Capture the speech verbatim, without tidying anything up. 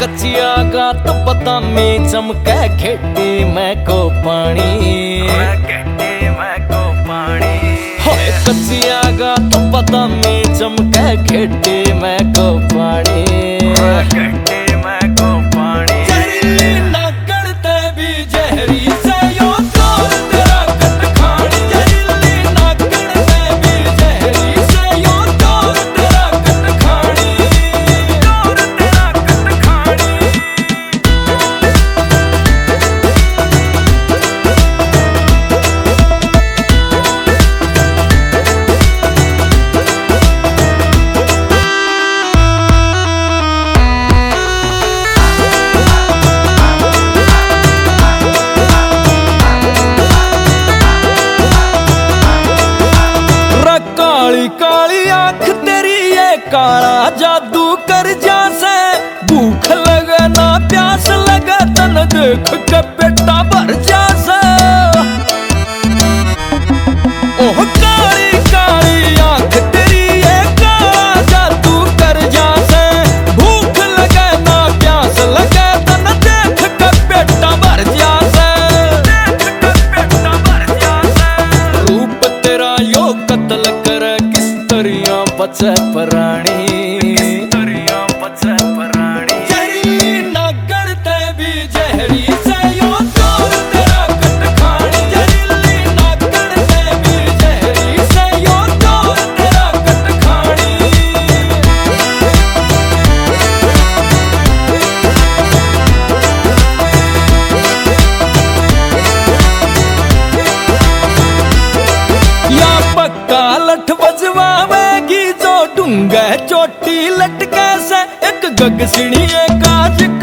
कचिया का तो पता में चमके खेती में को पानी खेती में को पानी होए कचिया का तो पता में चमके खेती में को पानी खेती में को पानी जहरीली नागड़ ते भी जहरी से यो तोर तेरा कट खानी जहरीली नागड़ ते भी जहरी से यो तोर तेरा कट खानी तोर तेरा कट खानी काली काली आंख तेरी ये काला जादू कर जासे भूख लगे ना प्यास लगे तन देख के पेटा भर जासे ओह काली काली आंख तेरी ये काला जादू कर जासे भूख लगे ना प्यास लगे तन देख के पेटा भर जासे देख के पेटा भर जासे रूप तेरा यो कत्ल बचे प्राणी तरिया बचे प्राणी जहरीली नागड़ ते भी जहरी से यो तोर तेरा कट खानी जहरीली नागड़ ते भी जहरी से यो तोर तेरा कट खानी या पक्का लठ बजवावेगी ढूंगे चोटी लटके से एक गगसिणी काज